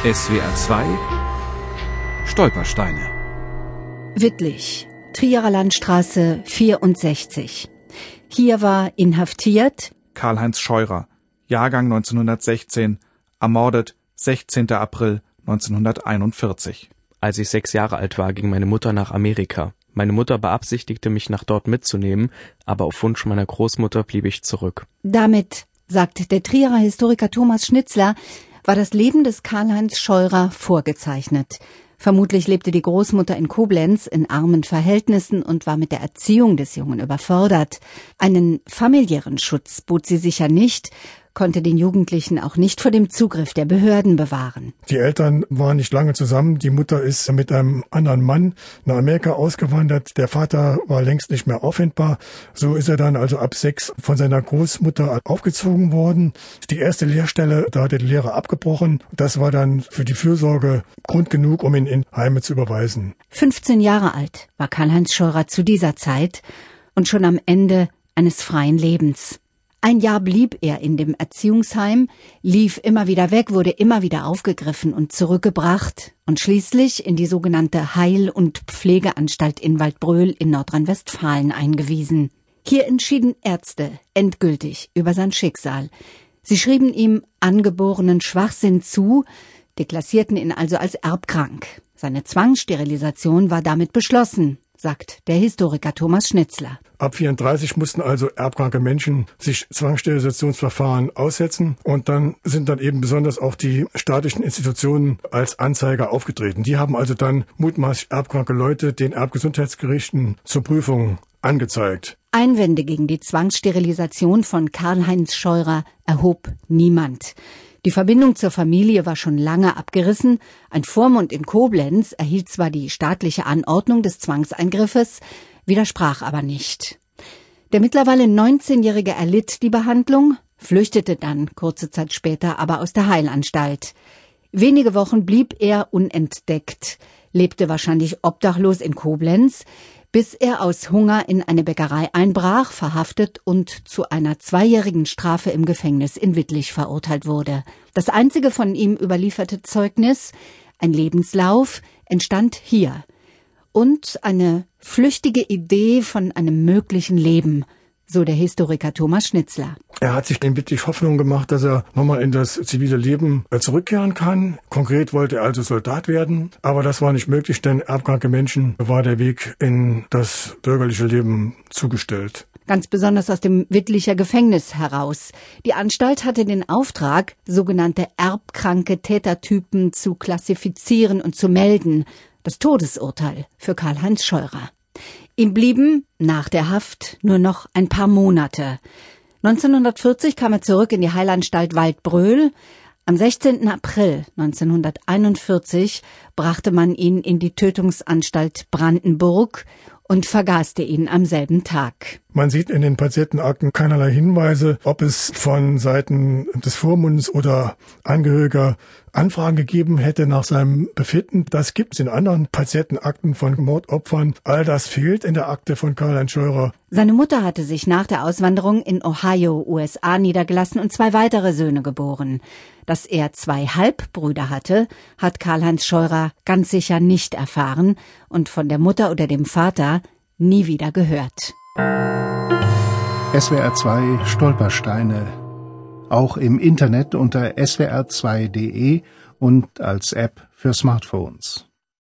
SWR 2 Stolpersteine. Wittlich, Trierer Landstraße 64. Hier war inhaftiert Karl-Heinz Scheurer, Jahrgang 1916, ermordet 16. April 1941. Als ich 6 Jahre alt war, ging meine Mutter nach Amerika. Meine Mutter beabsichtigte, mich nach dort mitzunehmen, aber auf Wunsch meiner Großmutter blieb ich zurück. Damit, sagt der Trierer Historiker Thomas Schnitzler, war das Leben des Karl-Heinz Scheurer vorgezeichnet. Vermutlich lebte die Großmutter in Koblenz in armen Verhältnissen und war mit der Erziehung des Jungen überfordert. Einen familiären Schutz bot sie sicher nicht, konnte den Jugendlichen auch nicht vor dem Zugriff der Behörden bewahren. Die Eltern waren nicht lange zusammen. Die Mutter ist mit einem anderen Mann nach Amerika ausgewandert. Der Vater war längst nicht mehr auffindbar. So ist er dann also ab 6 von seiner Großmutter aufgezogen worden. Die erste Lehrstelle, da hat der Lehrer abgebrochen. Das war dann für die Fürsorge Grund genug, um ihn in Heime zu überweisen. 15 Jahre alt war Karl-Heinz Scheurer zu dieser Zeit und schon am Ende eines freien Lebens. 1 Jahr blieb er in dem Erziehungsheim, lief immer wieder weg, wurde immer wieder aufgegriffen und zurückgebracht und schließlich in die sogenannte Heil- und Pflegeanstalt in Waldbröl in Nordrhein-Westfalen eingewiesen. Hier entschieden Ärzte endgültig über sein Schicksal. Sie schrieben ihm angeborenen Schwachsinn zu, deklassierten ihn also als erbkrank. Seine Zwangssterilisation war damit beschlossen, sagt der Historiker Thomas Schnitzler. Ab 34 mussten also erbkranke Menschen sich Zwangssterilisationsverfahren aussetzen und dann sind dann eben besonders auch die staatlichen Institutionen als Anzeiger aufgetreten. Die haben also dann mutmaßlich erbkranke Leute den Erbgesundheitsgerichten zur Prüfung angezeigt. Einwände gegen die Zwangssterilisation von Karl-Heinz Scheurer erhob niemand. Die Verbindung zur Familie war schon lange abgerissen. Ein Vormund in Koblenz erhielt zwar die staatliche Anordnung des Zwangseingriffes, widersprach aber nicht. Der mittlerweile 19-Jährige erlitt die Behandlung, flüchtete dann kurze Zeit später aber aus der Heilanstalt. Wenige Wochen blieb er unentdeckt, lebte wahrscheinlich obdachlos in Koblenz, bis er aus Hunger in eine Bäckerei einbrach, verhaftet und zu einer 2-jährigen Strafe im Gefängnis in Wittlich verurteilt wurde. Das einzige von ihm überlieferte Zeugnis, ein Lebenslauf, entstand hier. Und eine flüchtige Idee von einem möglichen Leben, so der Historiker Thomas Schnitzler. Er hat sich in Wittlich Hoffnung gemacht, dass er nochmal in das zivile Leben zurückkehren kann. Konkret wollte er also Soldat werden, aber das war nicht möglich, denn erbkranke Menschen war der Weg in das bürgerliche Leben zugestellt. Ganz besonders aus dem Wittlicher Gefängnis heraus. Die Anstalt hatte den Auftrag, sogenannte erbkranke Tätertypen zu klassifizieren und zu melden. Das Todesurteil für Karl-Heinz Scheurer. Ihm blieben nach der Haft nur noch ein paar Monate. 1940 kam er zurück in die Heilanstalt Waldbröl. Am 16. April 1941 brachte man ihn in die Tötungsanstalt Brandenburg und vergaste ihn am selben Tag. Man sieht in den Patientenakten keinerlei Hinweise, ob es von Seiten des Vormunds oder Angehöriger Anfragen gegeben hätte nach seinem Befinden. Das gibt es in anderen Patientenakten von Mordopfern. All das fehlt in der Akte von Karl-Heinz Scheurer. Seine Mutter hatte sich nach der Auswanderung in Ohio, USA, niedergelassen und 2 weitere Söhne geboren. Dass er 2 Halbbrüder hatte, hat Karl-Heinz Scheurer ganz sicher nicht erfahren und von der Mutter oder dem Vater nie wieder gehört. SWR 2 Stolpersteine. Auch im Internet unter swr2.de und als App für Smartphones.